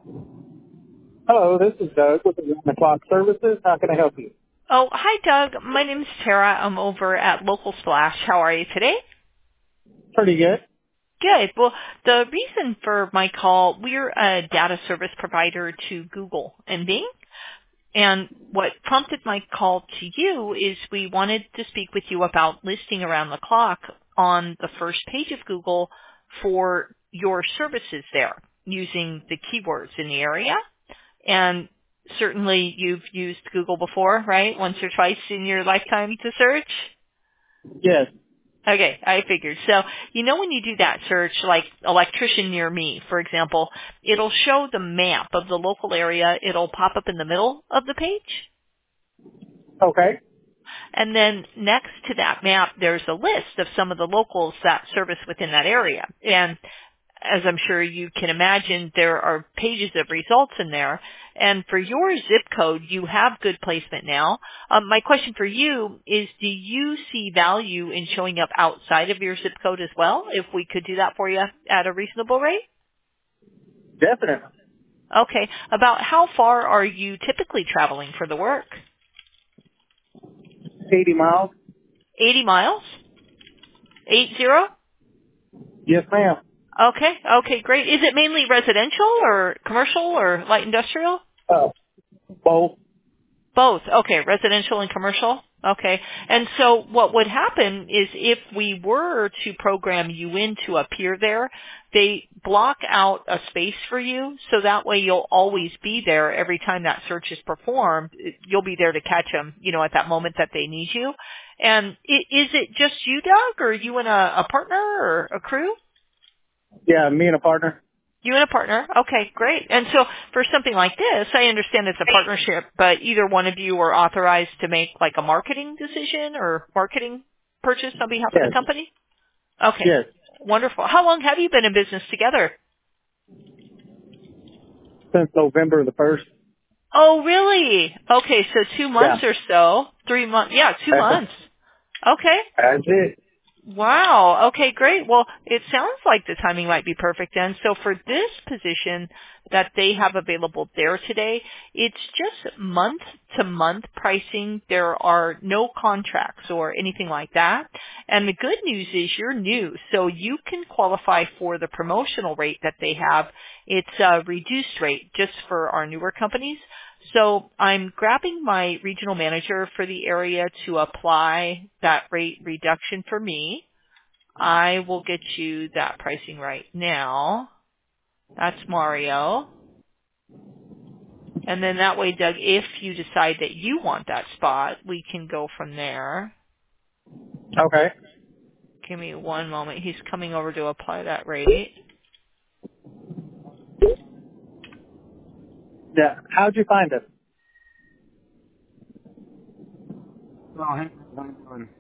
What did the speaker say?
Hello, this is Doug with the Round the Clock Services. How can I help you? Oh, hi, Doug. My name's Tara. I'm over at Local Splash. How are you today? Pretty good. Good. Well, the reason for my call, we're a data service provider to Google and Bing. And what prompted my call to you is we wanted to speak with you about listing around the clock on the first page of Google for your services there using the keywords in the area. And certainly you've used Google before, right? Once or twice in your lifetime to search? Yes. Okay, I figured. So, when you do that search, like electrician near me, for example, it'll show the map of the local area. It'll pop up in the middle of the page. Okay. And then next to that map, there's a list of some of the locals that service within that area. And as I'm sure you can imagine, there are pages of results in there. And for your zip code, you have good placement now. My question for you is, do you see value in showing up outside of your zip code as well, if we could do that for you at a reasonable rate? Definitely. Okay. About how far are you typically traveling for the work? 80 miles? 80 miles? 80? Yes, ma'am. Okay. Okay, great. Is it mainly residential or commercial or light industrial? Both. Both. Okay, residential and commercial. Okay. And so what would happen is if we were to program you in to appear there, they block out a space for you so that way you'll always be there every time that search is performed. You'll be there to catch them, at that moment that they need you. And is it just you, Doug, or you and a partner or a crew? Yeah, me and a partner. You and a partner. Okay, great. And so for something like this, I understand it's a partnership, but either one of you are authorized to make like a marketing decision or marketing purchase on behalf of the Yes. company? Okay, Yes. wonderful. How long have you been in business together? Since November the 1st. Oh, really? Okay, so 2 Yeah. months or so. 3 months. Yeah, 2 months. Okay. That's it. Wow. Okay, great. Well, it sounds like the timing might be perfect then. So for this position that they have available there today, it's just month to month pricing. There are no contracts or anything like that. And the good news is you're new, so you can qualify for the promotional rate that they have. It's a reduced rate just for our newer companies. So I'm grabbing my regional manager for the area to apply that rate reduction for me. I will get you that pricing right now. That's Mario. And then that way, Doug, if you decide that you want that spot, we can go from there. Okay. Give me one moment. He's coming over to apply that rate. Yeah. How'd you find us?